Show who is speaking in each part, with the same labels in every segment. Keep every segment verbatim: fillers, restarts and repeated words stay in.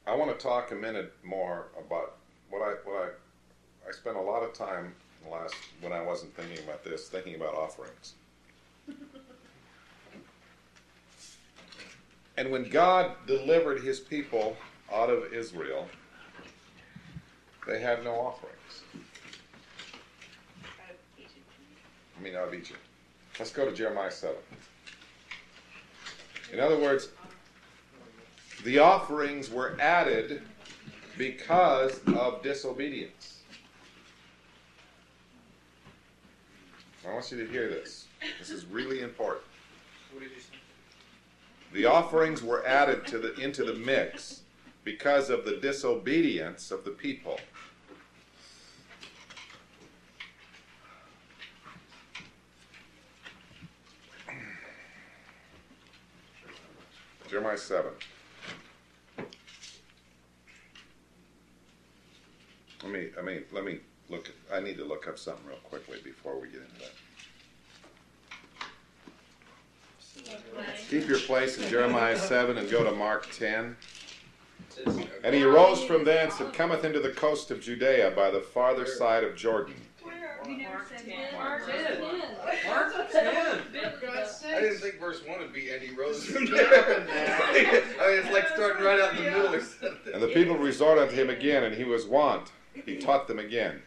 Speaker 1: I want to talk a minute more about what I what I I spent a lot of time last when I wasn't thinking about this, thinking about offerings. And when God delivered his people out of Israel, they had no offerings.
Speaker 2: Out of Egypt.
Speaker 1: I mean, out of Egypt. Let's go to Jeremiah seven. In other words, the offerings were added because of disobedience. I want you to hear this. This is really important.
Speaker 3: What did you say?
Speaker 1: The offerings were added to the into the mix because of the disobedience of the people. Jeremiah seven. Let me, I mean, let me look at, I need to look up something real quickly before we get into that. Keep your place in Jeremiah seven and go to Mark ten. And he arose from thence and cometh into the coast of Judea by the farther side of Jordan.
Speaker 2: Mark ten.
Speaker 3: Mark
Speaker 2: ten.
Speaker 3: Mark ten.
Speaker 4: I didn't think verse one would be, and he rose from there. I mean, it's like starting right out in the middle or something.
Speaker 1: And the people resort unto him again, and he was wont. He taught them again.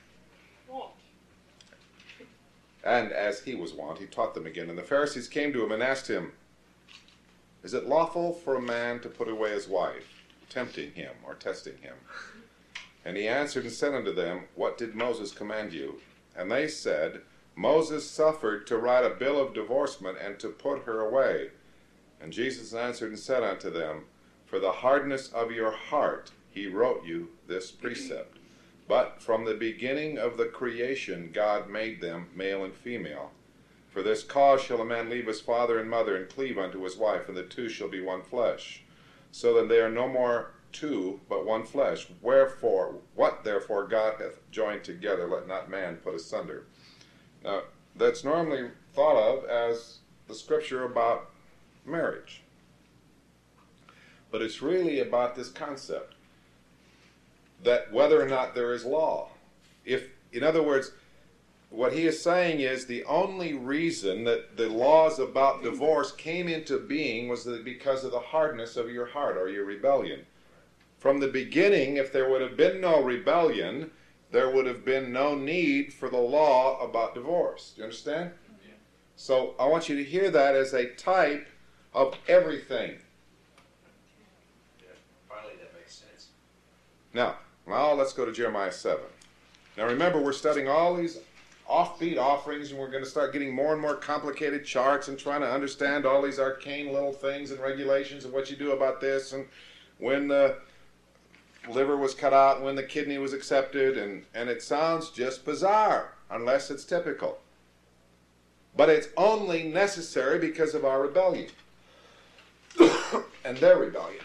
Speaker 1: And as he was wont, he taught them again. And the Pharisees came to him and asked him, is it lawful for a man to put away his wife, tempting him or testing him? And he answered and said unto them, what did Moses command you? And they said, Moses suffered to write a bill of divorcement and to put her away. And Jesus answered and said unto them, for the hardness of your heart he wrote you this precept. But from the beginning of the creation God made them male and female. For this cause shall a man leave his father and mother and cleave unto his wife, and the two shall be one flesh. So that they are no more two, but one flesh. Wherefore, what therefore God hath joined together, let not man put asunder. Now, that's normally thought of as the scripture about marriage. But it's really about this concept that whether or not there is law. If, in other words, what he is saying is the only reason that the laws about divorce came into being was that because of the hardness of your heart or your rebellion. From the beginning, if there would have been no rebellion, there would have been no need for the law about divorce. Do you understand?
Speaker 3: Yeah.
Speaker 1: So I want you to hear that as a type of everything.
Speaker 3: Yeah, finally that makes sense.
Speaker 1: Now, now let's go to Jeremiah seven. Now remember, we're studying all these offbeat offerings, and we're going to start getting more and more complicated charts and trying to understand all these arcane little things and regulations and what you do about this, and when the liver was cut out and when the kidney was accepted, and, and it sounds just bizarre unless it's typical. But it's only necessary because of our rebellion and their rebellion.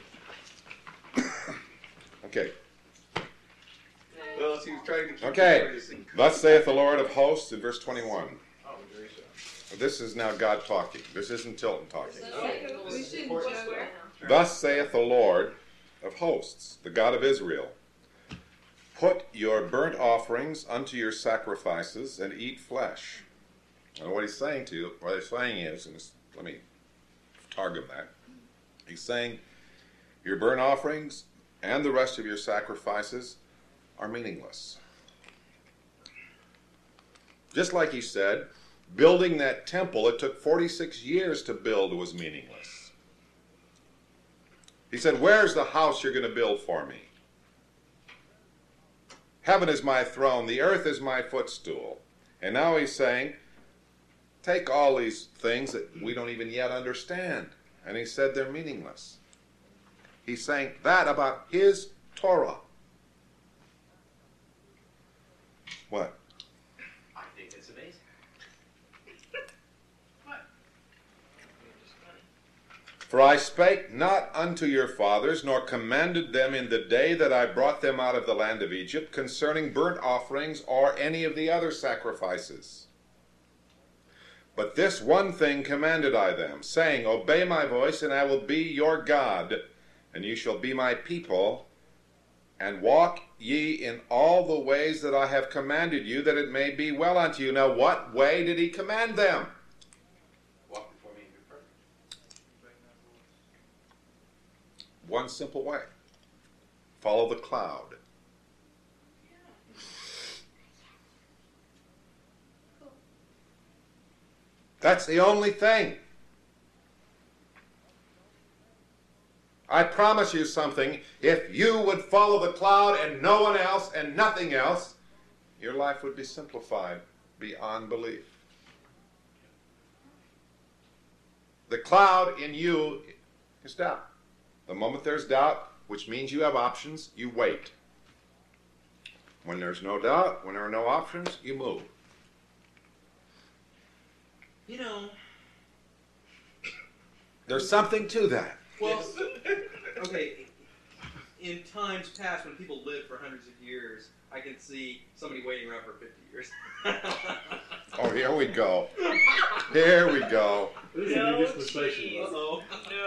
Speaker 1: Okay.
Speaker 4: Well, she was trying to keep
Speaker 1: Okay.
Speaker 4: this in-
Speaker 1: Thus saith the Lord of hosts in verse twenty-one.
Speaker 3: Oh, there you go.
Speaker 1: This is now God talking. This isn't Tilton talking.
Speaker 2: We shouldn't joke around.
Speaker 1: Thus saith the Lord of hosts, the God of Israel, put your burnt offerings unto your sacrifices and eat flesh. And what he's saying to you, what he's saying is, and this, let me targum that. He's saying your burnt offerings and the rest of your sacrifices are meaningless. Just like he said, building that temple, it took forty-six years to build, was meaningless. He said, where's the house you're going to build for me? Heaven is my throne, the earth is my footstool. And now he's saying, take all these things that we don't even yet understand. And he said they're meaningless. He's saying that about his Torah. What?
Speaker 3: I think it's amazing.
Speaker 1: For I spake not unto your fathers, nor commanded them in the day that I brought them out of the land of Egypt, concerning burnt offerings or any of the other sacrifices. But this one thing commanded I them, saying, obey my voice, and I will be your God, and you shall be my people, and walk ye in all the ways that I have commanded you, that it may be well unto you. Now, what way did he command them?
Speaker 3: Walk before me and be perfect.
Speaker 1: One simple way. Follow the cloud. That's the only thing. I promise you something. If you would follow the cloud and no one else and nothing else, your life would be simplified beyond belief. The cloud in you is doubt. The moment there's doubt, which means you have options, you wait. When there's no doubt, when there are no options, you move.
Speaker 5: You know,
Speaker 1: There's something to that.
Speaker 5: well, okay, in times past when people lived for hundreds of years, I can see somebody waiting around for fifty years.
Speaker 1: Oh, here we go. Here we go.
Speaker 6: This is
Speaker 5: No
Speaker 6: a dispensation.
Speaker 5: cheese. Uh-oh.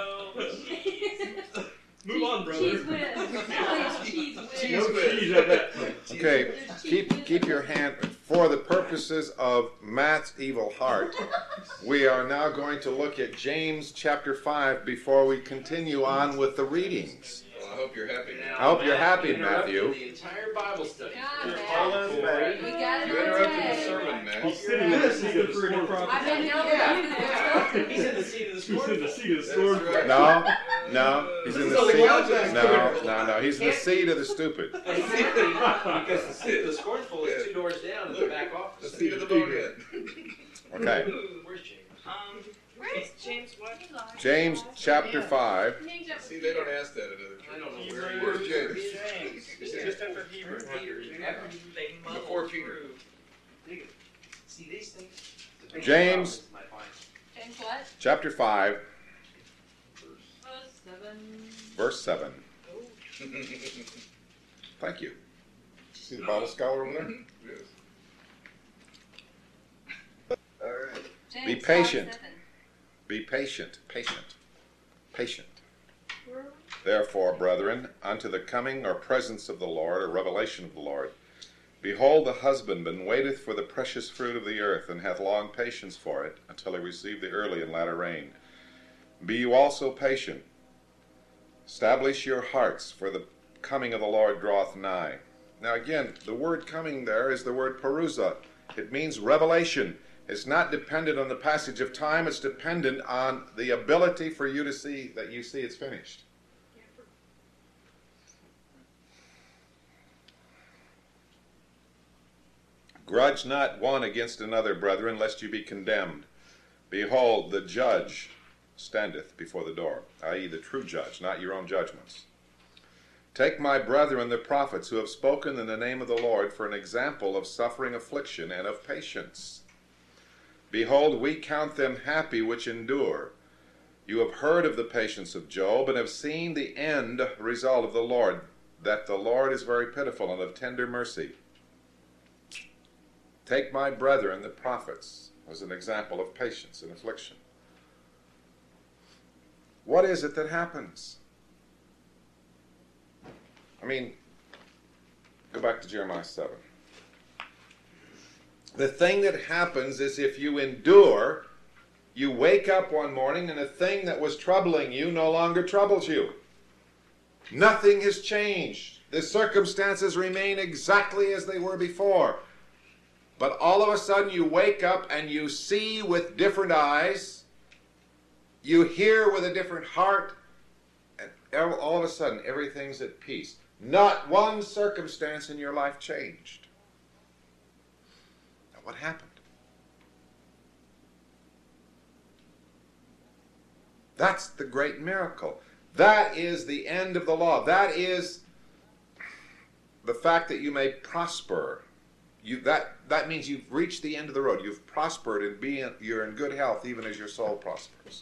Speaker 5: No. Move on, brother.
Speaker 2: Cheese whiz. Cheese whiz.
Speaker 4: Cheese
Speaker 6: No
Speaker 4: whiz.
Speaker 6: cheese at that point.
Speaker 1: Okay, keep keep your hand. For the purposes of Matt's evil heart, we are now going to look at James chapter five before we continue on with the readings.
Speaker 4: Well, I hope you're happy now.
Speaker 1: I hope you're happy,
Speaker 3: You interrupted
Speaker 1: Matthew.
Speaker 3: The entire Bible study.
Speaker 2: God,
Speaker 3: Just
Speaker 2: man. We got it
Speaker 4: You
Speaker 2: on
Speaker 4: interrupted the
Speaker 2: tape.
Speaker 4: sermon, man.
Speaker 6: He's sitting in the seat of the scornful.
Speaker 2: I've been yelling
Speaker 3: Yeah,
Speaker 2: at you
Speaker 3: yeah.
Speaker 2: to
Speaker 3: He's in the seat of the
Speaker 6: He's in the
Speaker 3: scornful.
Speaker 6: seat of the
Speaker 4: That's
Speaker 6: scornful.
Speaker 4: right.
Speaker 1: No, no, he's in the
Speaker 4: This is only
Speaker 1: seat.
Speaker 4: one time.
Speaker 1: No, no, no, he's in the seat of the stupid.
Speaker 3: Exactly, because the seat of the scornful is two doors down in the back
Speaker 4: The
Speaker 3: office.
Speaker 4: seat of the bonehead.
Speaker 1: Okay,
Speaker 3: Where's James?
Speaker 5: Um,
Speaker 2: Where's
Speaker 5: James what?
Speaker 1: James chapter five.
Speaker 4: See, they don't ask that at other
Speaker 3: I don't know
Speaker 4: churches.
Speaker 3: where he
Speaker 4: Where's
Speaker 3: is.
Speaker 4: James?
Speaker 3: James.
Speaker 5: It's just after Hebrew.
Speaker 3: Peter.
Speaker 5: After they muddled
Speaker 4: Before Peter.
Speaker 5: through.
Speaker 3: See these things? The big
Speaker 1: James.
Speaker 3: problem is my mind.
Speaker 2: James what?
Speaker 1: Chapter five,
Speaker 2: Verse seven.
Speaker 1: verse seven. Thank you. See the Bible scholar over there?
Speaker 4: Yes.
Speaker 5: All right.
Speaker 2: James
Speaker 1: Be
Speaker 2: five,
Speaker 1: patient.
Speaker 2: seven.
Speaker 1: Be patient, patient, patient.
Speaker 2: Where are we?
Speaker 1: Therefore, brethren, unto the coming or presence of the Lord, or revelation of the Lord, behold, the husbandman waiteth for the precious fruit of the earth, and hath long patience for it, until he receive the early and latter rain. Be you also patient. Establish your hearts, for the coming of the Lord draweth nigh. Now again, the word coming there is the word parousa. It means revelation. It's not dependent on the passage of time, it's dependent on the ability for you to see that you see it's finished. Grudge not one against another, brethren, lest you be condemned. Behold, the judge standeth before the door, that is the true judge, not your own judgments. Take my brethren the prophets, who have spoken in the name of the Lord, for an example of suffering affliction and of patience. Behold, we count them happy which endure. You have heard of the patience of Job, and have seen the end result of the Lord, that the Lord is very pitiful and of tender mercy. Take my brethren, the prophets, as an example of patience and affliction. What is it that happens? I mean, go back to Jeremiah seven. The thing that happens is if you endure, you wake up one morning and the thing that was troubling you no longer troubles you. Nothing has changed. The circumstances remain exactly as they were before. But all of a sudden you wake up and you see with different eyes, you hear with a different heart, and all of a sudden everything's at peace. Not one circumstance in your life changed. Now what happened? That's the great miracle. That is the end of the law. That is the fact that you may prosper. You, that, that means you've reached the end of the road. You've prospered and be in, you're in good health even as your soul prospers.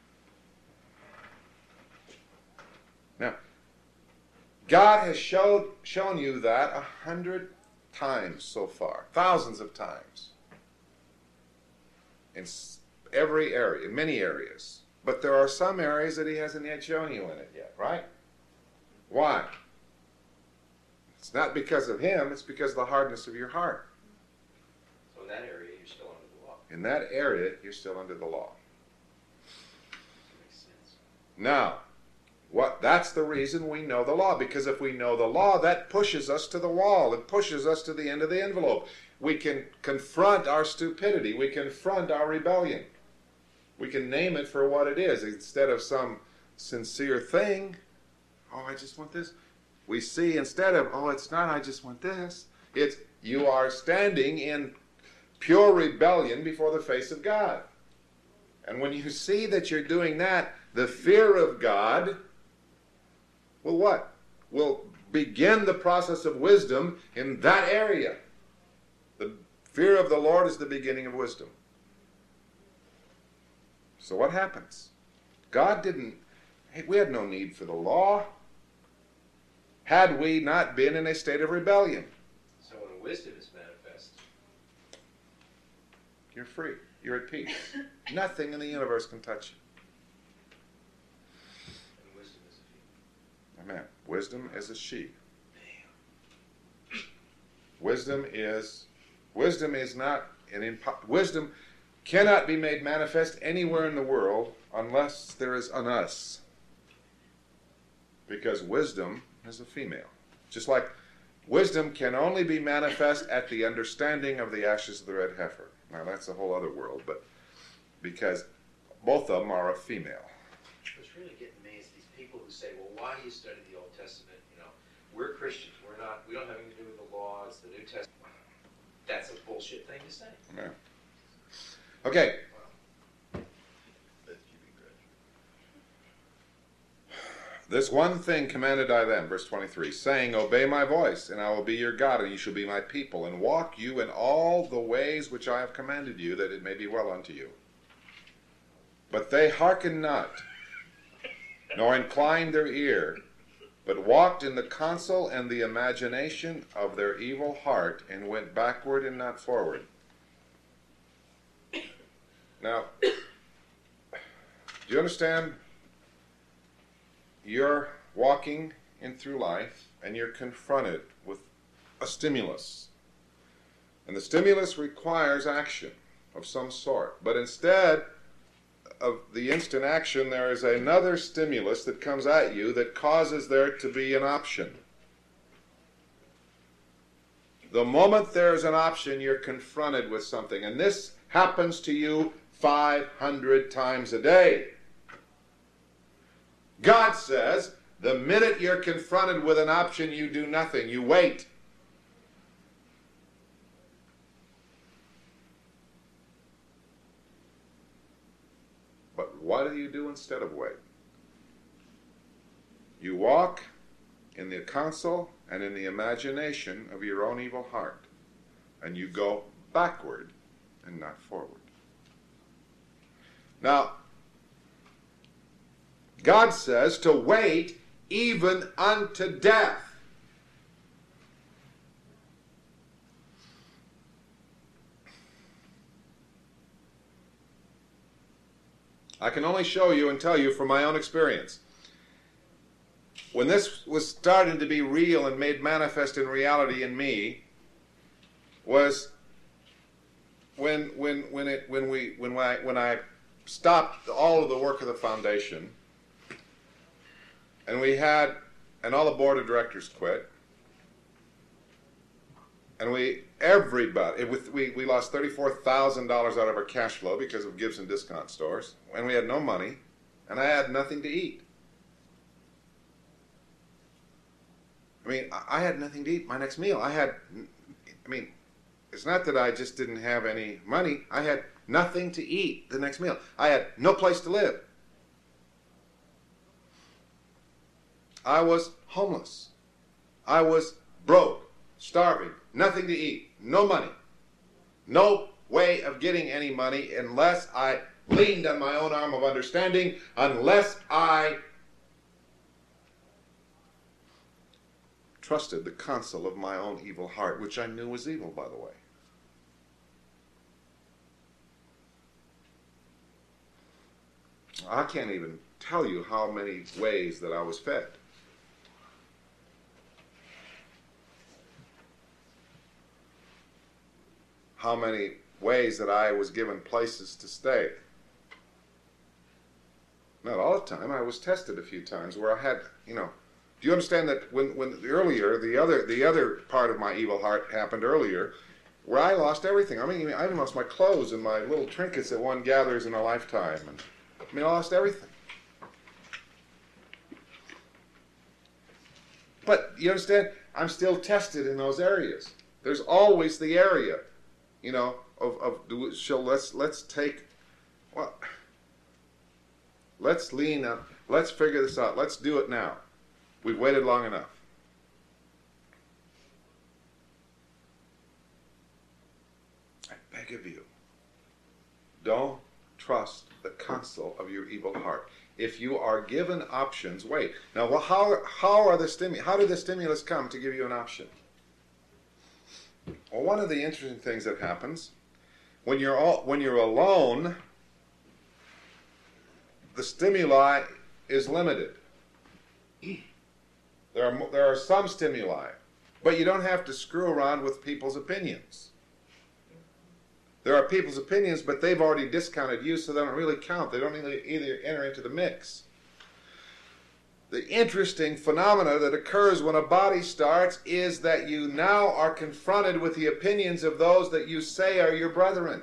Speaker 1: Now, God has showed, shown you that a hundred times so far, thousands of times, in every area, in many areas. But there are some areas that he hasn't yet shown you in it yet, right? Why? It's not because of him, it's because of the hardness of your heart.
Speaker 3: So in that area, you're still under the law.
Speaker 1: In that area, you're still under the law.
Speaker 3: That makes sense.
Speaker 1: Now, what? That's the reason we know the law, because if we know the law, that pushes us to the wall. It pushes us to the end of the envelope. We can confront our stupidity. We confront our rebellion. We can name it for what it is instead of some sincere thing. Oh, I just want this. We see instead of, oh, it's not, I just want this. It's, you are standing in pure rebellion before the face of God. And when you see that you're doing that, the fear of God will what? Will begin the process of wisdom in that area. The fear of the Lord is the beginning of wisdom. So what happens? God didn't, hey, we had no need for the law. Had we not been in a state of rebellion.
Speaker 3: So when wisdom is manifest,
Speaker 1: You're free. You're at peace. Nothing in the universe can touch
Speaker 3: and wisdom is a
Speaker 1: you. Amen. Wisdom is a she. Wisdom is, wisdom is not an impo- wisdom cannot be made manifest anywhere in the world unless there is an us. Because wisdom is a female. Just like wisdom can only be manifest at the understanding of the ashes of the red heifer. Now that's a whole other world, but because both of them are a female.
Speaker 3: What's really getting me is these people who say, well, why do you study the Old Testament? You know, we're Christians. We're not, we don't have anything to do with the law. It's the New Testament. That's a bullshit thing to say.
Speaker 1: Yeah. Okay. This one thing commanded I them, verse twenty-three, saying, obey my voice, and I will be your God, and you shall be my people, and walk you in all the ways which I have commanded you, that it may be well unto you. But they hearkened not, nor inclined their ear, but walked in the counsel and the imagination of their evil heart, and went backward and not forward. Now, do you understand? You're walking in through life, and you're confronted with a stimulus. And the stimulus requires action of some sort. But instead of the instant action, there is another stimulus that comes at you that causes there to be an option. The moment there is an option, you're confronted with something. And this happens to you five hundred times a day. God says, the minute you're confronted with an option, you do nothing. You wait. But what do you do instead of wait? You walk in the counsel and in the imagination of your own evil heart, and you go backward and not forward. Now, God says to wait even unto death. I can only show you and tell you from my own experience. When this was starting to be real and made manifest in reality in me, was when when when it when we when I when I stopped all of the work of the foundation. And we had, and all the board of directors quit. And we, everybody, it, we, we lost thirty-four thousand dollars out of our cash flow because of Gibson discount stores. And we had no money, and I had nothing to eat. I mean, I had nothing to eat my next meal. I had, I mean, it's not that I just didn't have any money. I had nothing to eat the next meal. I had no place to live. I was homeless. I was broke, starving, nothing to eat, no money, no way of getting any money unless I leaned on my own arm of understanding, unless I trusted the counsel of my own evil heart, which I knew was evil, by the way. I can't even tell you how many ways that I was fed. how many ways that I was given places to stay. Not all the time. I was tested a few times where I had, you know. Do you understand that when, when earlier, the other, the other part of my evil heart happened earlier, where I lost everything. I mean, I even lost my clothes and my little trinkets that one gathers in a lifetime. And, I mean, I lost everything. But, you understand, I'm still tested in those areas. There's always the area, you know, of, of do, so let's, let's take, well, let's lean up, let's figure this out, let's do it now. We've waited long enough. I beg of you, don't trust the counsel of your evil heart. If you are given options, wait. Now, well, how how are the stimu- How did the stimulus come to give you an option? Well, one of the interesting things that happens when you're all, when you're alone, the stimuli is limited. There are there are some stimuli, but you don't have to screw around with people's opinions. There are people's opinions, but they've already discounted you, so they don't really count. They don't really either enter into the mix. The interesting phenomena that occurs when a body starts is that you now are confronted with the opinions of those that you say are your brethren.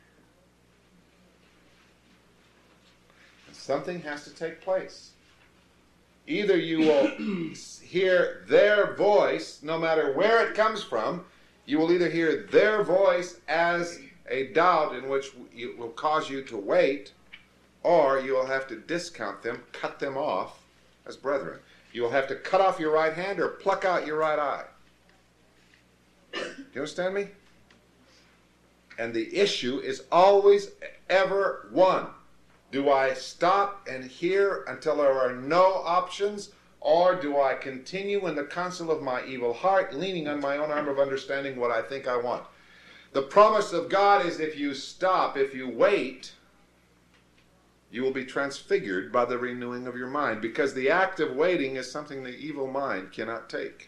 Speaker 1: And something has to take place. Either you will hear their voice, no matter where it comes from, you will either hear their voice as a doubt in which it will cause you to wait, or you will have to discount them, cut them off as brethren. You will have to cut off your right hand or pluck out your right eye. Do you understand me? And the issue is always ever one. Do I stop and hear until there are no options, or do I continue in the counsel of my evil heart, leaning on my own arm of understanding what I think I want? The promise of God is if you stop, if you wait, you will be transfigured by the renewing of your mind, because the act of waiting is something the evil mind cannot take.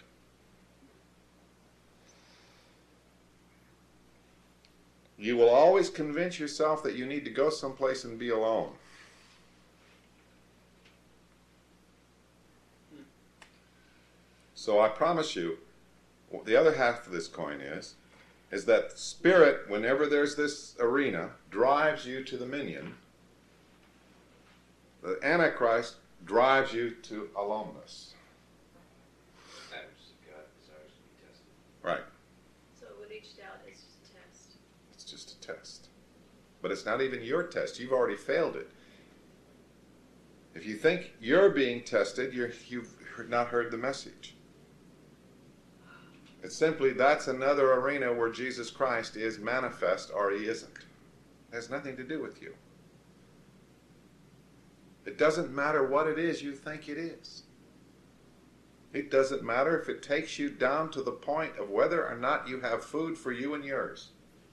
Speaker 1: You will always convince yourself that you need to go someplace and be alone. So I promise you, the other half of this coin is, is that spirit, whenever there's this arena, drives you to the minion. The Antichrist drives you to aloneness.
Speaker 3: That which God desires to be tested.
Speaker 1: Right.
Speaker 2: So with each doubt, it's just a test.
Speaker 1: It's just a test. But it's not even your test. You've already failed it. If you think you're being tested, you're, you've not heard the message. It's simply that's another arena where Jesus Christ is manifest or he isn't. It has nothing to do with you. It doesn't matter what it is you think it is. It doesn't matter if it takes you down to the point of whether or not you have food for you and yours.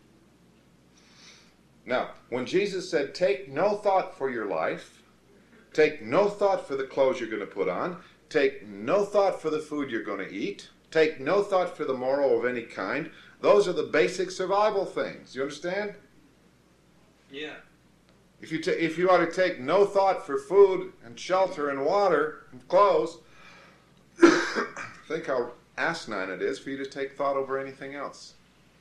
Speaker 1: Now, when Jesus said, take no thought for your life, take no thought for the clothes you're going to put on, take no thought for the food you're going to eat, take no thought for the morrow of any kind, those are the basic survival things. You understand?
Speaker 5: Yeah.
Speaker 1: If you, ta- if you are to take no thought for food and shelter and water and clothes, think how asinine it is for you to take thought over anything else.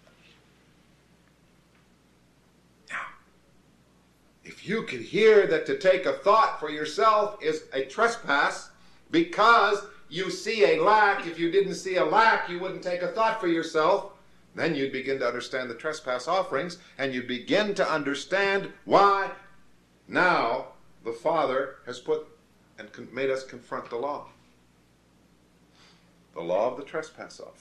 Speaker 1: Now, if you could hear that to take a thought for yourself is a trespass because you see a lack, if you didn't see a lack, you wouldn't take a thought for yourself, then you'd begin to understand the trespass offerings, and you'd begin to understand why now the Father has put and con- made us confront the law. The law of the trespass offering.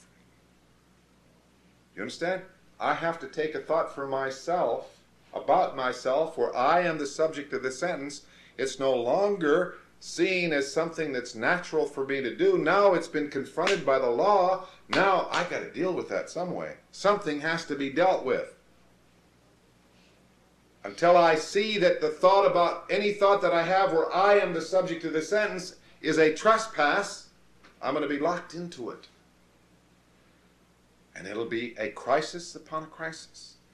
Speaker 1: You understand? I have to take a thought for myself, about myself, where I am the subject of the sentence. It's no longer seen as something that's natural for me to do. Now it's been confronted by the law. Now I got to deal with that some way. Something has to be dealt with. Until I see that the thought about any thought that I have where I am the subject of the sentence is a trespass, I'm going to be locked into it. And it'll be a crisis upon a crisis.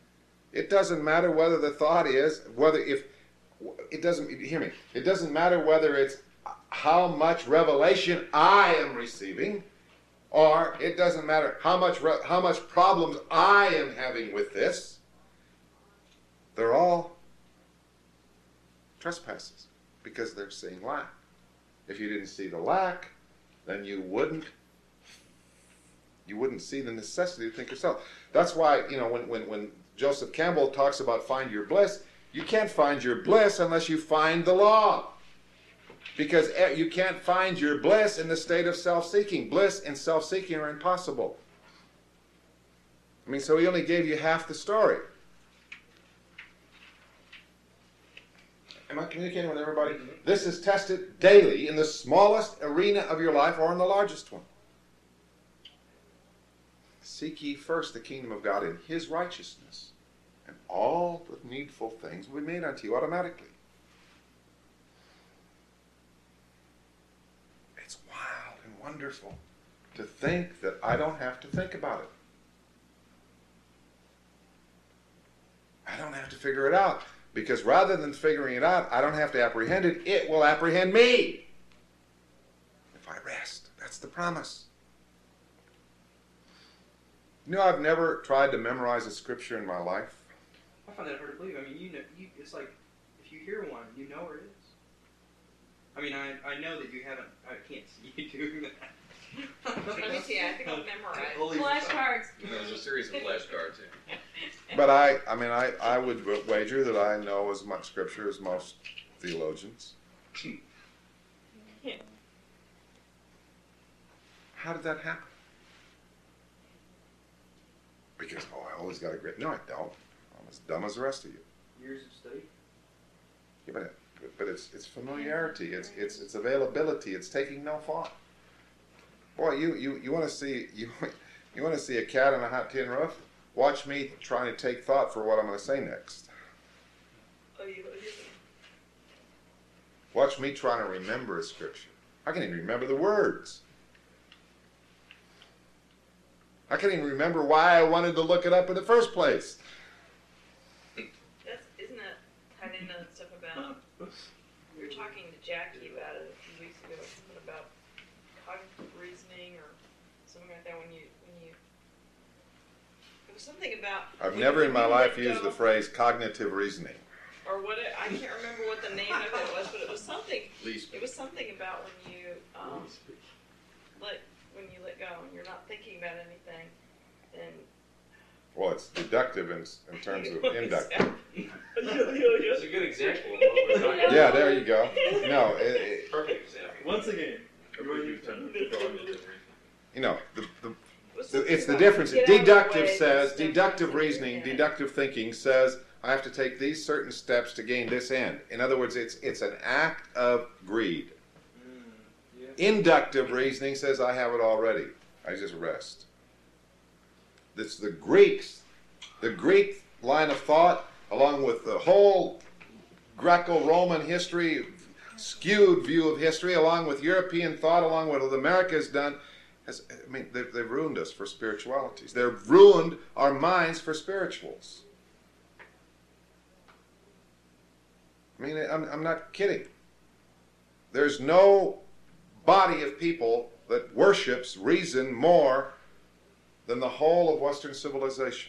Speaker 1: It doesn't matter whether the thought is, whether if, it doesn't, hear me, it doesn't matter whether it's how much revelation I am receiving, or it doesn't matter how much, re- how much problems I am having with this. They're all trespasses because they're seeing lack. If you didn't see the lack, then you wouldn't you wouldn't see the necessity to think yourself. That's why, you know, when, when, when Joseph Campbell talks about find your bliss, you can't find your bliss unless you find the law. Because you can't find your bliss in the state of self-seeking. Bliss and self-seeking are impossible. I mean, so he only gave you half the story. Am I communicating with everybody? This is tested daily in the smallest arena of your life or in the largest one. Seek ye first the kingdom of God and his righteousness, and all the needful things will be made unto you automatically. It's wild and wonderful to think that I don't have to think about it. I don't have to figure it out. Because rather than figuring it out, I don't have to apprehend it. It will apprehend me. If I rest. That's the promise. You know, I've never tried to memorize a scripture in my life.
Speaker 5: I find that hard to believe. I mean, you know, you, it's like if you hear one, you know where it is. I mean, I I know that you haven't. I can't see you doing that.
Speaker 2: Let me see. I think I'll memorize.
Speaker 4: Holy
Speaker 2: Flashcards.
Speaker 4: There's a series of flashcards here.
Speaker 1: But I, I mean, I, I would wager that I know as much scripture as most theologians. How did that happen? Because, oh, I always got a great... No, I don't. I'm as dumb as the rest of you.
Speaker 5: Years of study.
Speaker 1: Yeah, but, it, but it's it's familiarity. It's it's it's availability. It's taking no thought. Boy, you, you, you want to see you you want to see a cat on a hot tin roof? Watch me trying to take thought for what I'm going to say next.
Speaker 2: Oh, you
Speaker 1: Watch me trying to remember a scripture. I can't even remember the words. I can't even remember why I wanted to look it up in the first place.
Speaker 2: That's, isn't that tied into that stuff about, we were talking to Jackie about it a few weeks ago, something about cognitive reasoning or something like that when you, when you, it was something about.
Speaker 1: I've
Speaker 2: when
Speaker 1: never
Speaker 2: you
Speaker 1: in my
Speaker 2: let
Speaker 1: life used
Speaker 2: go,
Speaker 1: the phrase cognitive reasoning.
Speaker 2: Or what, it, I can't remember what the name of it was, but it was something,
Speaker 4: Least.
Speaker 2: it was something about when you, um, let, when you let go and you're not thinking about anything, then.
Speaker 1: Well, it's deductive in, in terms of inductive.
Speaker 3: That's a good example of what we're talking about.
Speaker 1: Yeah, there you go. No, it, it,
Speaker 3: Perfect example.
Speaker 6: Once again,
Speaker 1: you know, the, the,
Speaker 2: It was
Speaker 1: the,
Speaker 2: something
Speaker 1: it's the
Speaker 2: about
Speaker 1: difference.
Speaker 2: get out of the
Speaker 1: Deductive
Speaker 2: way,
Speaker 1: says,
Speaker 2: step
Speaker 1: deductive
Speaker 2: into it,
Speaker 1: reasoning,
Speaker 2: yeah.
Speaker 1: deductive thinking says, I have to take these certain steps to gain this end. In other words, it's it's an act of greed.
Speaker 5: Mm, yeah.
Speaker 1: Inductive reasoning says, I have it already. I just rest. It's the Greeks, the Greek line of thought, along with the whole Greco-Roman history, skewed view of history, along with European thought, along with what America has done. Has, I mean, they've, they've ruined us for spiritualities. They've ruined our minds for spirituals. I mean, I'm, I'm not kidding. There's no body of people that worships reason more than the whole of Western civilization.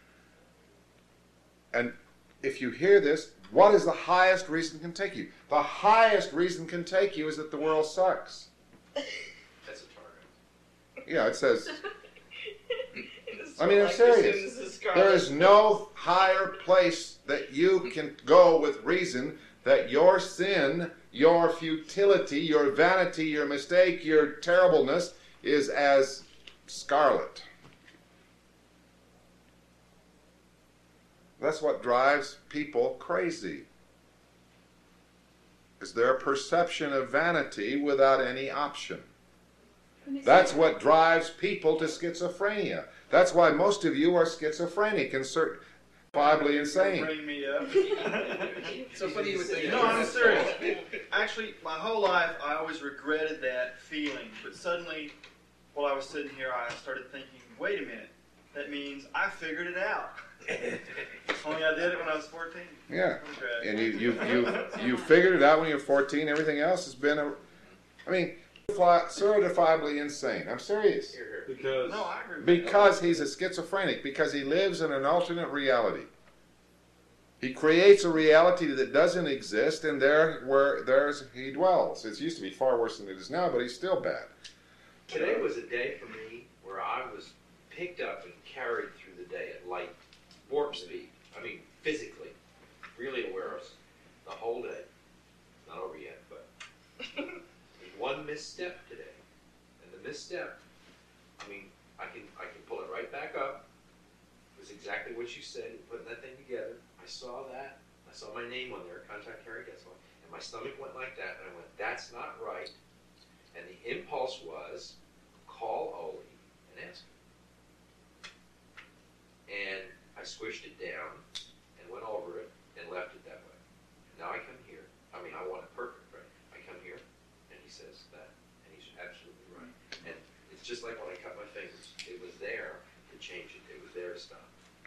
Speaker 1: And if you hear this, what is the highest reason can take you? The highest reason can take you is that the world sucks.
Speaker 3: That's a target.
Speaker 1: Yeah, it says,
Speaker 2: It's
Speaker 1: I mean, I'm
Speaker 2: like
Speaker 1: serious.
Speaker 2: as soon as the scarlet-
Speaker 1: there is no higher place that you can go with reason that your sin, your futility, your vanity, your mistake, your terribleness is as scarlet. That's what drives people crazy. Is their perception of vanity without any option. That's what drives people to schizophrenia. That's why most of you are schizophrenic and certifiably insane.
Speaker 6: bring me up.
Speaker 3: So funny you would think.
Speaker 6: No, I'm serious. Actually, my whole life, I always regretted that feeling. But suddenly, while I was sitting here, I started thinking, wait a minute. that means I figured it out. Only I did it when I was fourteen.
Speaker 1: Yeah.
Speaker 6: Okay.
Speaker 1: And you you you you figured it out when you were fourteen. Everything else has been a, I mean, certifiably insane. I'm serious.
Speaker 3: Here, here.
Speaker 4: Because
Speaker 6: No, I agree with you.
Speaker 1: Because he's a schizophrenic. Because he lives in an alternate reality. He creates a reality that doesn't exist, and there where there's he dwells. It used to be far worse than it is now, but he's still bad.
Speaker 3: Today was a day for me where I was picked up and carried through the day at light warp speed. I mean, physically, really aware of the whole day. Not over yet, but there's one misstep today, and the misstep, I mean, I can I can pull it right back up. It was exactly what you said, putting that thing together. I saw that. I saw my name on there, contact Harry Getzlaw, and my stomach went like that, and I went, that's not right. And the impulse was, call Ole and ask him. And I squished it down and went over it and left it that way. Now I come here. I mean, I want it perfect, right? I come here, and he says that, and he's absolutely right. And it's just like when I cut my fingers. It was there to change it. It was there to stop.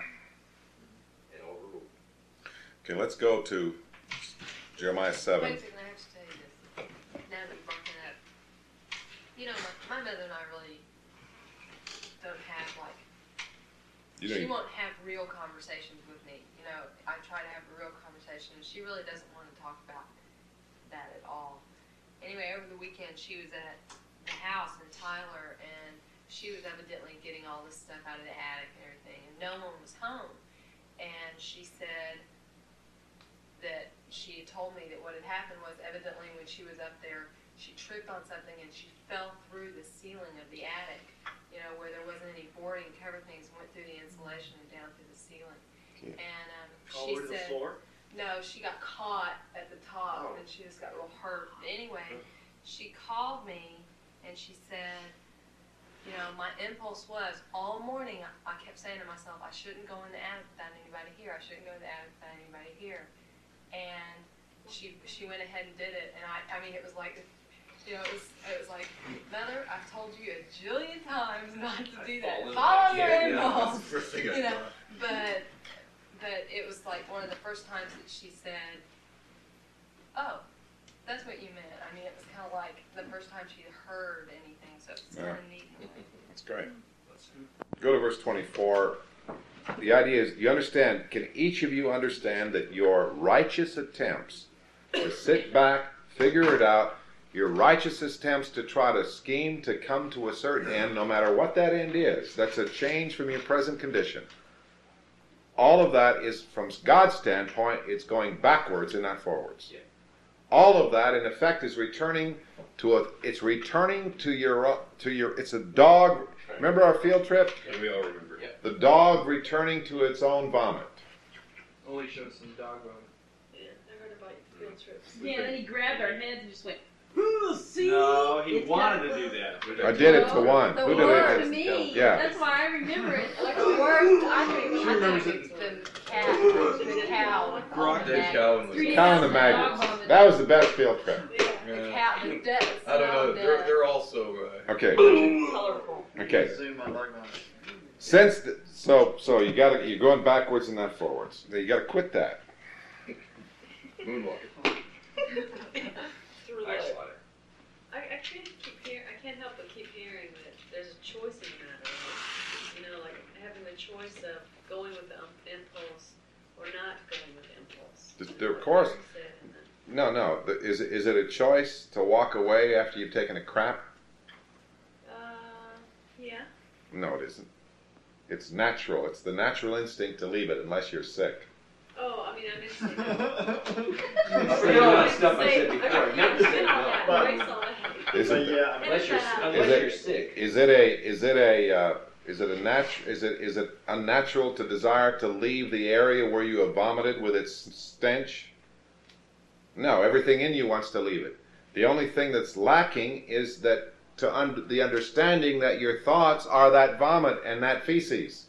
Speaker 3: And overruled.
Speaker 1: Okay, let's go to Jeremiah seven.
Speaker 7: Wait a second, I have to tell you this. Now that you brought that up. You know, my, my mother and I really don't have, like,
Speaker 1: You
Speaker 7: she
Speaker 1: know,
Speaker 7: won't have real conversations with me. You know, I try to have a real conversation, and she really doesn't want to talk about that at all. Anyway, over the weekend, she was at the house in Tyler, and she was evidently getting all this stuff out of the attic and everything, and no one was home. And she said that she had told me that what had happened was evidently when she was up there, she tripped on something and she fell through the ceiling of the attic, you know, where there wasn't any boarding to cover things, went through the insulation and down through the ceiling.
Speaker 1: Okay.
Speaker 7: And um,
Speaker 6: All
Speaker 7: she
Speaker 6: over the
Speaker 7: said,
Speaker 6: floor.
Speaker 7: no, she got caught at the top
Speaker 6: Oh.
Speaker 7: and she just got real hurt. But anyway, she called me and she said, you know, my impulse was all morning I, I kept saying to myself, I shouldn't go in the attic without anybody here. I shouldn't go in the attic without anybody here. And she she went ahead and did it. And I I mean it was like, you know, it was it was like, Mother, I've told you a jillion times not to do that. Follow your impulse. You know, but but it was like one of the first times that she said, oh, that's what you meant. I mean, it was kind of like the first time she had heard anything, so it's kind of neat. in a way.
Speaker 1: that's great. Go to verse twenty-four. The idea is, you understand, can each of you understand that your righteous attempts to sit back, figure it out, your righteous attempts to try to scheme to come to a certain end, no matter what that end is, that's a change from your present condition. All of that is, from God's standpoint, it's going backwards and not forwards.
Speaker 3: Yeah.
Speaker 1: All of that, in effect, is returning to a, it's returning to your, to your, it's a dog. Remember our field trip?
Speaker 4: And we all remember.
Speaker 3: Yep.
Speaker 1: The dog returning to its own vomit.
Speaker 5: Only showed some dog vomit.
Speaker 2: Yeah, I heard about your field trips.
Speaker 8: Yeah, then he grabbed our heads and just went, see?
Speaker 4: No, he
Speaker 8: It's
Speaker 4: wanted
Speaker 8: got-
Speaker 4: to do that.
Speaker 1: I did it to one.
Speaker 8: The
Speaker 1: Who did
Speaker 8: word
Speaker 1: it?
Speaker 8: to me.
Speaker 1: Yeah.
Speaker 8: That's why I remember it.
Speaker 7: Like the worst, I think,
Speaker 4: She
Speaker 7: I
Speaker 4: remembers
Speaker 7: think it's the cat, the cow.
Speaker 4: Grog
Speaker 7: the
Speaker 4: Dave
Speaker 7: maggots.
Speaker 4: Cowan was
Speaker 8: Three
Speaker 1: Count of the
Speaker 8: Dog
Speaker 1: maggots.
Speaker 8: vomit.
Speaker 1: That was the best field trip.
Speaker 7: The
Speaker 4: Yeah.
Speaker 7: cow, the death.
Speaker 4: I don't know.
Speaker 7: the
Speaker 4: They're,
Speaker 7: death.
Speaker 4: they're also. Uh,
Speaker 1: Okay.
Speaker 2: Colorful.
Speaker 1: Okay.
Speaker 6: Zoom on dog vomit.
Speaker 1: Since the, so so you got to you're going backwards and not forwards. You got to quit that.
Speaker 4: moonwalking.
Speaker 2: Through
Speaker 3: Ice
Speaker 2: the,
Speaker 3: water.
Speaker 2: I, I can't keep hear, I can't help but keep hearing that there's a choice in that. Right? You know, like having the choice of going with the um, impulse or not going with the impulse.
Speaker 1: Just- Of course.
Speaker 2: What you said in the-
Speaker 1: No, no. The- Is it, is it a choice to walk away after you've taken a crap?
Speaker 2: Uh, yeah.
Speaker 1: No, it isn't. It's natural. It's the natural instinct to leave it unless you're sick.
Speaker 2: Oh, I mean, I didn't say that.
Speaker 3: I
Speaker 2: I
Speaker 3: forget all that
Speaker 2: didn't
Speaker 3: stuff I
Speaker 2: say-
Speaker 3: said before.
Speaker 2: I
Speaker 3: Never say
Speaker 2: meant all
Speaker 3: no.
Speaker 2: that.
Speaker 6: But-
Speaker 2: Erase all that.
Speaker 1: Is
Speaker 6: But
Speaker 1: it?
Speaker 6: yeah, I mean,
Speaker 3: Unless you're,
Speaker 2: Is
Speaker 3: unless
Speaker 1: it-
Speaker 3: you're sick.
Speaker 1: Is it a? Is it a? Uh, is it a natu- Is it? Is it unnatural to desire to leave the area where you have vomited with its stench? No, everything in you wants to leave it. The only thing that's lacking is that to un- the understanding that your thoughts are that vomit and that feces.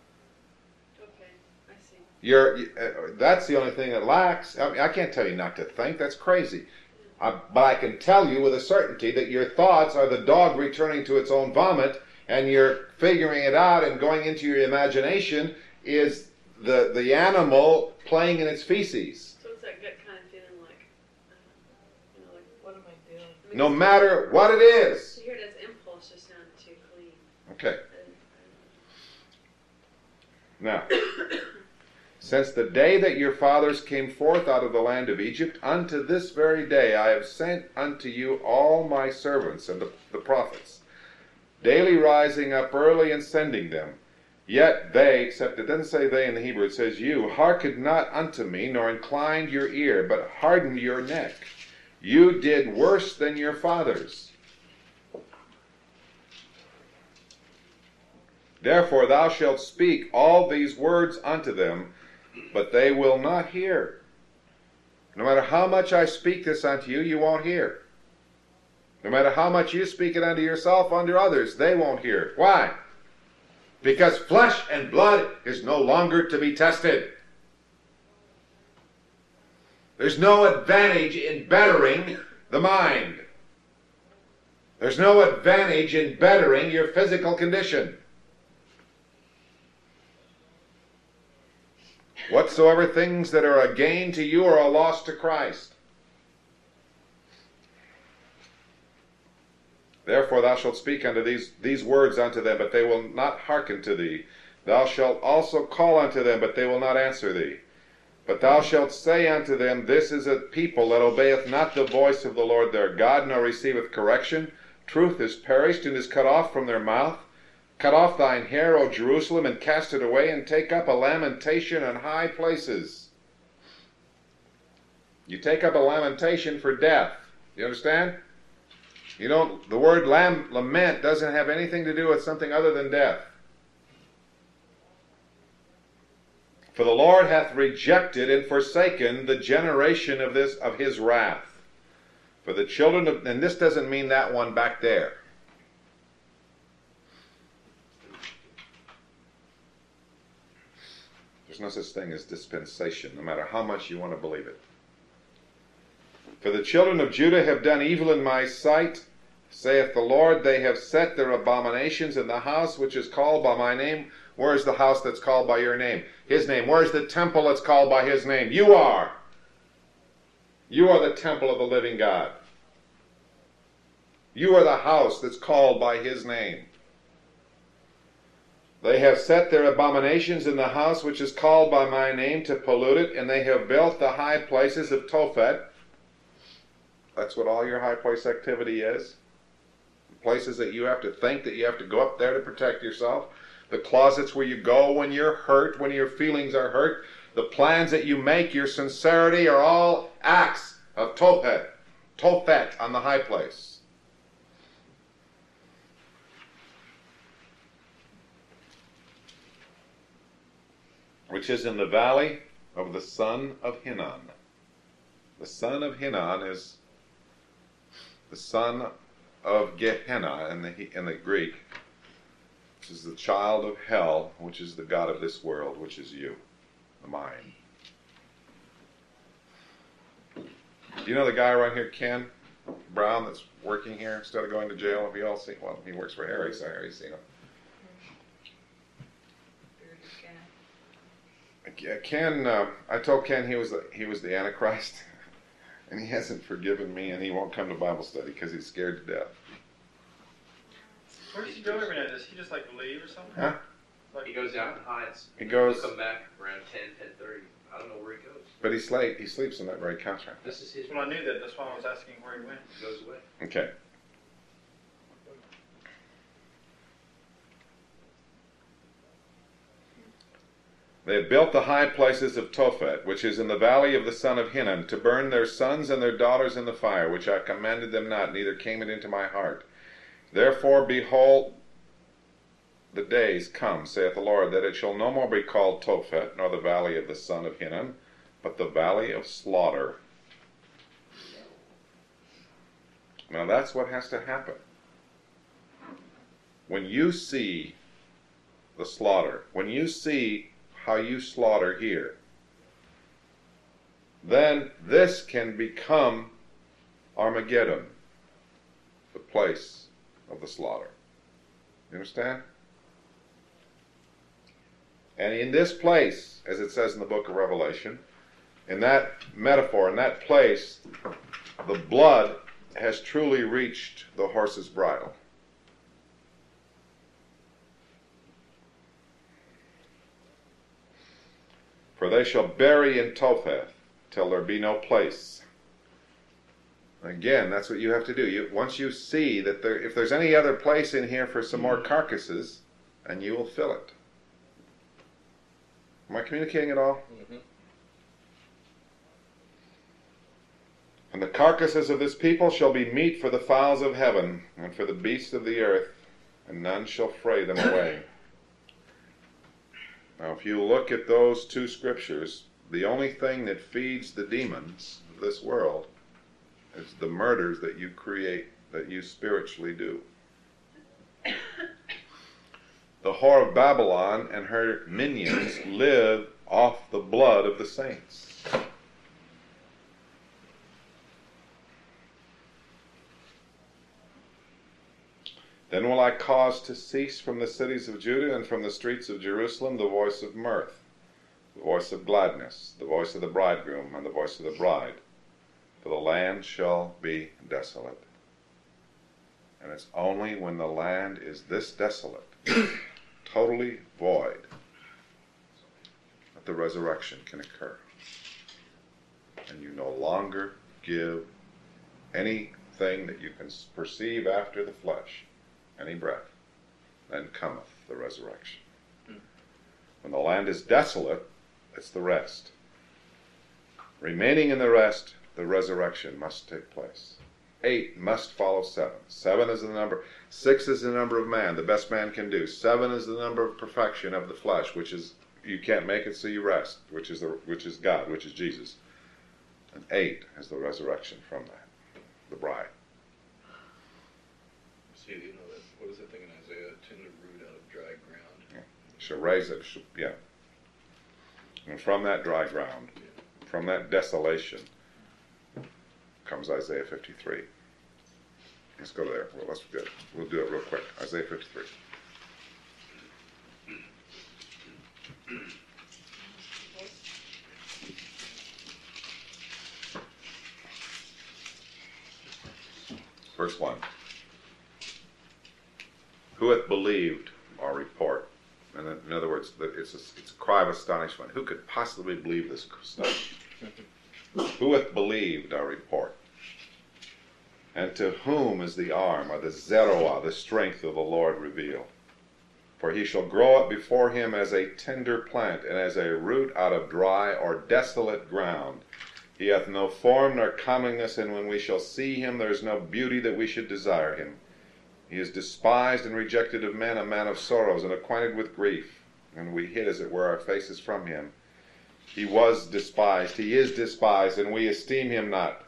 Speaker 2: Okay, I see.
Speaker 1: You're, you- uh, that's the only thing that lacks. I mean, I can't tell you not to think. That's crazy. I, but I can tell you with a certainty that your thoughts are the dog returning to its own vomit, and you're figuring it out and going into your imagination, is the, the animal playing in its feces.
Speaker 2: So it's that gut kind of feeling like, uh, you know, like, what am I doing? I mean,
Speaker 1: No matter what it is.
Speaker 2: to hear it as impulse just sounded too clean.
Speaker 1: Okay.
Speaker 2: I-
Speaker 1: Now, since the day that your fathers came forth out of the land of Egypt, unto this very day I have sent unto you all my servants and the, the prophets, daily rising up early and sending them. Yet they, except it doesn't say they in the Hebrew, it says you, hearkened not unto me, nor inclined your ear, but hardened your neck. You did worse than your fathers. Therefore thou shalt speak all these words unto them, but they will not hear. No matter how much I speak this unto you, you won't hear. No matter how much you speak it unto yourself, unto others, they won't hear. Why? Because flesh and blood is no longer to be tested. There's no advantage in bettering the mind. There's no advantage in bettering your physical condition. Whatsoever things that are a gain to you are a loss to Christ. Therefore thou shalt speak unto these, these words unto them, but they will not hearken to thee. Thou shalt also call unto them, but they will not answer thee. But thou shalt say unto them, This is a people that obeyeth not the voice of the Lord their God, nor receiveth correction. Truth is perished, and is cut off from their mouth. Cut off thine hair, O Jerusalem, and cast it away, and take up a lamentation in high places. You take up a lamentation for death. You understand? You don't. The word lam, lament doesn't have anything to do with something other than death. For the Lord hath rejected and forsaken the generation of this of his wrath. For the children of, and this doesn't mean that one back there. There's no such thing as dispensation, no matter how much you want to believe it. For the children of Judah have done evil in my sight, saith the Lord. They have set their abominations in the house which is called by my name. Where is the house that's called by your name? His name. Where is the temple that's called by his name? You are. You are the temple of the living God. You are the house that's called by his name. They have set their abominations in the house which is called by my name to pollute it, and they have built the high places of Tophet. That's what all your high place activity is. Places that you have to think that you have to go up there to protect yourself. The closets where you go when you're hurt, when your feelings are hurt. The plans that you make, your sincerity, are all acts of Tophet. Tophet on the high place. Which is in the valley of the son of Hinnon. The son of Hinnon is the son of Gehenna in the, in the Greek, which is the child of hell, which is the god of this world, which is you, the mind. You know the guy right here, Ken Brown, that's working here instead of going to jail? Have you all seen? Well, he works for Harry, so Harry's seen him. Ken, uh, I told Ken he was the, he was the Antichrist, and he hasn't forgiven me, and he won't come to Bible study because he's scared to death.
Speaker 6: Where does he go every night? Does he just like leave or something?
Speaker 1: Huh?
Speaker 6: Like,
Speaker 3: He goes out and hides.
Speaker 1: He goes,
Speaker 3: He'll come back around ten, ten thirty. I don't know where he goes.
Speaker 1: but he's late. He sleeps in that very couch right
Speaker 3: This is his.
Speaker 6: well, I knew that. That's why I was asking where he went.
Speaker 3: He goes away.
Speaker 1: Okay. They have built the high places of Tophet, which is in the valley of the son of Hinnon, to burn their sons and their daughters in the fire, which I commanded them not, neither came it into my heart. Therefore, behold, the days come, saith the Lord, that it shall no more be called Tophet, nor the valley of the son of Hinnon, but the valley of slaughter. Now that's what has to happen. When you see the slaughter, when you see how you slaughter here, then this can become Armageddon, the place of the slaughter. You understand? And in this place, as it says in the book of Revelation, in that metaphor, in that place, the blood has truly reached the horse's bridle. For they shall bury in Topheth till there be no place. Again, that's what you have to do. You, once you see that there, if there's any other place in here for some more carcasses, and you will fill it. Am I communicating at all?
Speaker 4: Mm-hmm.
Speaker 1: And the carcasses of this people shall be meat for the fowls of heaven, and for the beasts of the earth, and none shall fray them away. Now, if you look at those two scriptures, the only thing that feeds the demons of this world is the murders that you create, that you spiritually do. The whore of Babylon and her minions live off the blood of the saints. Then will I cause to cease from the cities of Judah and from the streets of Jerusalem the voice of mirth, the voice of gladness, the voice of the bridegroom, and the voice of the bride. For the land shall be desolate. And it's only when the land is this desolate, totally void, that the resurrection can occur. And you no longer give anything that you can perceive after the flesh any breath. Then cometh the resurrection. When the land is desolate, it's the rest. Remaining in the rest, the resurrection must take place. Eight must follow seven. Seven is the number. Six is the number of man, the best man can do. Seven is the number of perfection of the flesh, which is you can't make it, so you rest, which is the which is God, which is Jesus. And eight is the resurrection from that, the bride.
Speaker 4: See, you know that. What is that thing in Isaiah? Tender root out of dry ground.
Speaker 1: Yeah. Shall raise it. Shall, yeah. And from that dry ground, from that desolation, comes Isaiah fifty-three. Let's go to there. Well, let's do it. We'll do it real quick. Isaiah fifty-three. Verse one. Who hath believed our report? And in, in other words, it's a, it's a cry of astonishment. Who could possibly believe this stuff? Who hath believed our report? And to whom is the arm, or the zeroah, the strength of the Lord revealed? For he shall grow up before him as a tender plant, and as a root out of dry or desolate ground. He hath no form nor comeliness, and when we shall see him, there is no beauty that we should desire him. He is despised and rejected of men, a man of sorrows, and acquainted with grief. And we hid, as it were, our faces from him. He was despised, he is despised, and we esteem him not.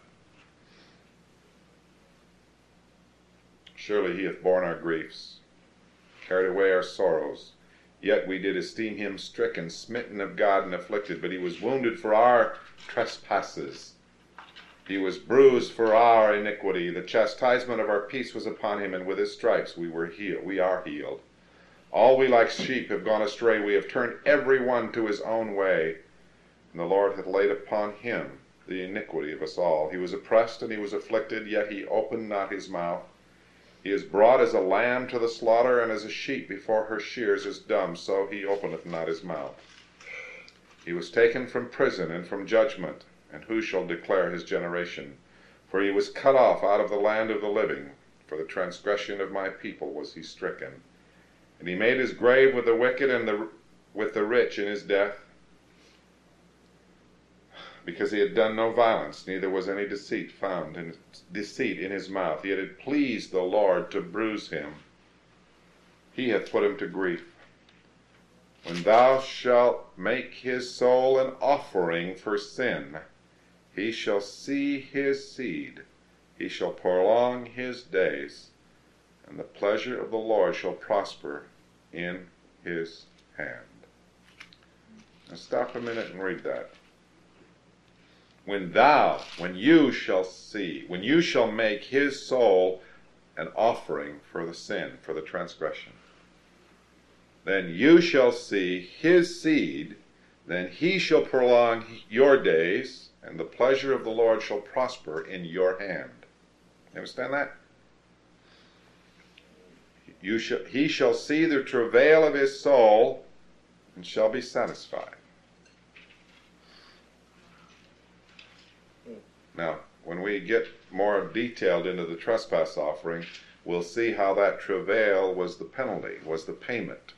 Speaker 1: Surely he hath borne our griefs, carried away our sorrows. Yet we did esteem him stricken, smitten of God, and afflicted. But he was wounded for our trespasses. He was bruised for our iniquity. The chastisement of our peace was upon him, and with his stripes we were healed. We are healed. All we like sheep have gone astray. We have turned every one to his own way. And the Lord hath laid upon him the iniquity of us all. He was oppressed and he was afflicted, yet he opened not his mouth. He is brought as a lamb to the slaughter, and as a sheep before her shears is dumb, so he openeth not his mouth. He was taken from prison and from judgment, and who shall declare his generation? For he was cut off out of the land of the living. For the transgression of my people was he stricken. And he made his grave with the wicked and the, with the rich in his death, because he had done no violence, neither was any deceit found in deceit in his mouth. Yet it pleased the Lord to bruise him. He hath put him to grief. When thou shalt make his soul an offering for sin, he shall see his seed, he shall prolong his days, and the pleasure of the Lord shall prosper in his hand. Now stop a minute and read that. When thou, when you shall see, when you shall make his soul an offering for the sin, for the transgression. then you shall see his seed, then he shall prolong your days, and the pleasure of the Lord shall prosper in your hand. You understand that? You shall, he shall see the travail of his soul, and shall be satisfied. Now, when we get more detailed into the trespass offering, we'll see how that travail was the penalty, was the payment.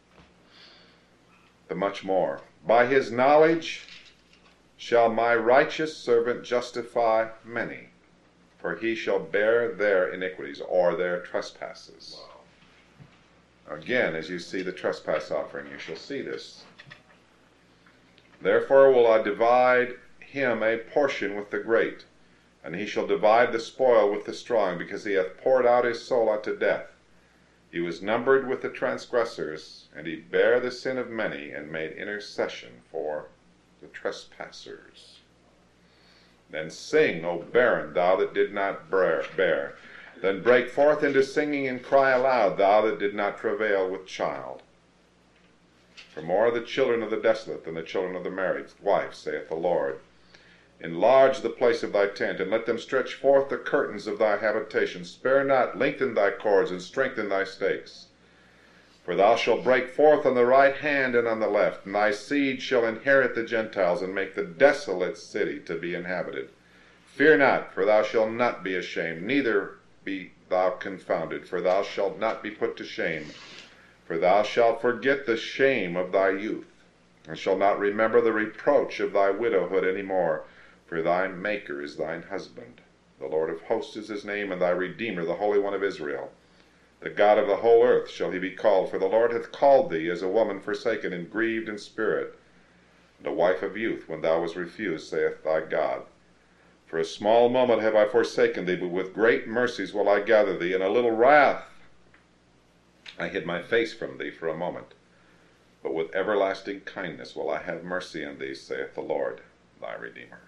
Speaker 1: The much more. By his knowledge shall my righteous servant justify many, for he shall bear their iniquities, or their trespasses. Again, as you see the trespass offering, you shall see this. Therefore will I divide him a portion with the great, and he shall divide the spoil with the strong, because he hath poured out his soul unto death. He was numbered with the transgressors, and he bare the sin of many, and made intercession for the trespassers. Then sing, O barren, thou that did not bear. Then break forth into singing, and cry aloud, thou that did not travail with child. For more are the children of the desolate than the children of the married wife, saith the Lord. Enlarge the place of thy tent, and let them stretch forth the curtains of thy habitation. Spare not, lengthen thy cords, and strengthen thy stakes. For thou shalt break forth on the right hand and on the left, and thy seed shall inherit the Gentiles, and make the desolate city to be inhabited. Fear not, for thou shalt not be ashamed, neither be thou confounded, for thou shalt not be put to shame. For thou shalt forget the shame of thy youth, and shalt not remember the reproach of thy widowhood any more. For thy Maker is thine husband. The Lord of hosts is his name, and thy Redeemer, the Holy One of Israel. The God of the whole earth shall he be called, for the Lord hath called thee as a woman forsaken and grieved in spirit, and a wife of youth, when thou wast refused, saith thy God. For a small moment have I forsaken thee, but with great mercies will I gather thee. In a little wrath I hid my face from thee for a moment, but with everlasting kindness will I have mercy on thee, saith the Lord, thy Redeemer.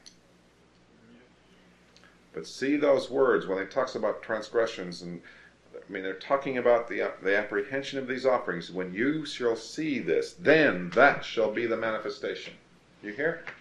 Speaker 1: But see those words when he talks about transgressions, and I mean they're talking about the the apprehension of these offerings. When you shall see this, then that shall be the manifestation. You hear?